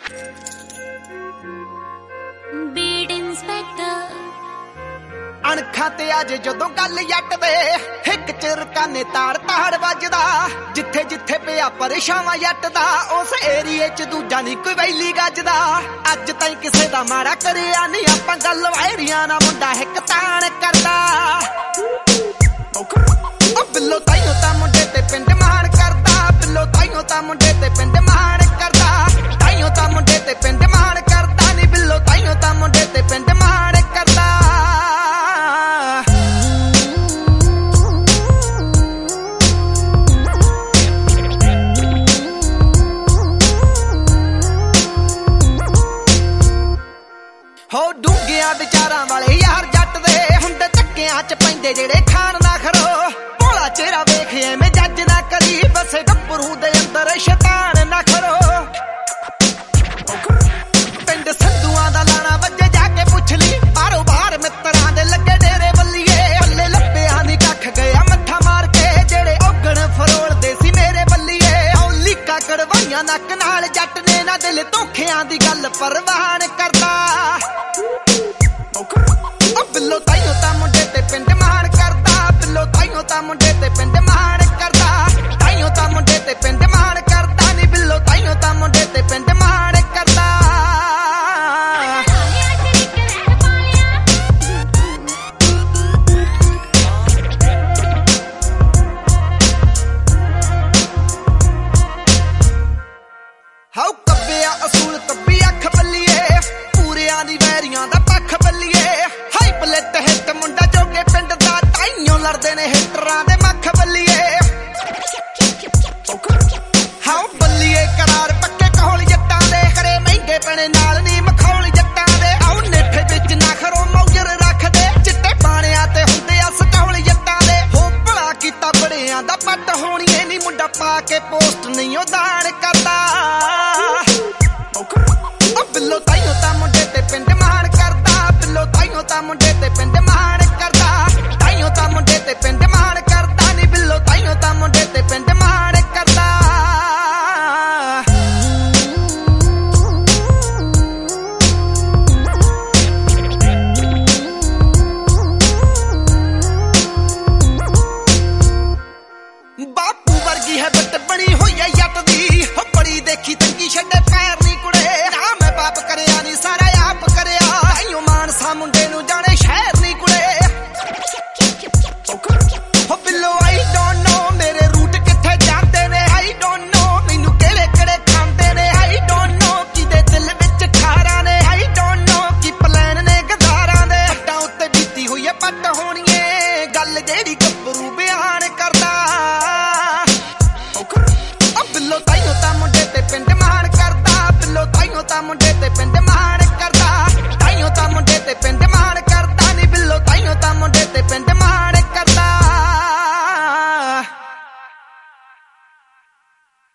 beat inspector अणखां ते अज जदों गल जट दे हिक चिरकाने ताड़ ताड़ वजदा जिथे जिथे पिया परेशावां जट दा उस एरिए च दूजा नी कोई वैली गजदा अज ताईं किसे दा माड़ा करिया नी आपां गल वायरियां ना मुंडा हिक ताण करदा ओ बिल्लो ताईं तां मुंडे ते पिंड माण करदा बिल्लो ताईं तां मुंडे ते पिंड माण करदा ताईं तां मुंडे ते पिंड माण करदा नी बिल्लो ताईं तां मुंडे ते पिंड माण करदा हो डूंगिया विचारां वाले यार जट दे हुंदे धक्कियां च पैंदे जेड़े खान ना खरो भोला चेहरा वेख एवें जज ना करी बसे गब्बरू दे अंदर शैतान ना खरो पिंड संधुआं दा लाना वजे जाके पुछ ली बारो बार मित्रां दे लगे डेरे बल्लीए पल्ले लब्बिया नी कख गया मत्था मार के जेड़े औगण फरोलदे सी मेरे बल्लीए औली कड़वाइयां नक नाल जट ने ना दिल धोखियां दी गल परवान करदा बिल्लो ताईं तां मुंडे ते पिंड माण करदा बिल्लो ताईं तां मुंडे ते पिंड माण करदा ताईं तां मुंडे ते पिंड माण करदा नी बिल्लो ताईं तां मुंडे ते पिंड माण करदा हाउ कब्बिया असूल कब्बी अख बल्लीए पूरियां दी वैरियां दा पख बल्लीए हाई पलेट हिट मुंडा जोगे पिंड दा ताइयों लड़दे ने हिटरां दे मख बल्लीए हाउ बल्लीए करार पक्के कोल जट्टां दे करे महंगे पने नाल नी मखौल जट्टां दे आउ नेठे विच ना खरो मौजर रख दे चिट्टे पाणियां ते हुंदे आ सटौल जट्टां दे हो भला कीता बड़ियां दा पट होणीए नी मुंडा पा के पोस्ट नहीं ओ दान करदा बिल्लो ताईं तां मुंडे ते पिंड माण करदा बिल्लो ताईं तां मुंडे ते पिंड माण करदा ताईं तां मुंडे ते पिंड माण करदा नी बिल्लो ताईं तां मुंडे ते पिंड माण करदा बापू वर्गी है बट बनी होई है जट दी हो बड़ी देखी तंगी छड्डे पैर नी कुड़े ना मैं बाप करया नी सारा आप करया ताइयों मानसा मुंडे नू जाने शहर नी कुड़े हो बिल्लो आई डोंट नो मेरे रूट किथे जांदे ने आई डोंट नो मैनू केड़े केड़े खांदे ने आई डोंट नो किदे दिल विच खारा ने आई डोंट नो की प्लान ने गदारां दे हट्टां उत्ते बीती होई है पट होणीए गल जेड़ी गब्बरू बयान करदा बिल्लो ताईं तां मुंडे ते पिंड माण करदा बिल्लो ताईं तां मुंडे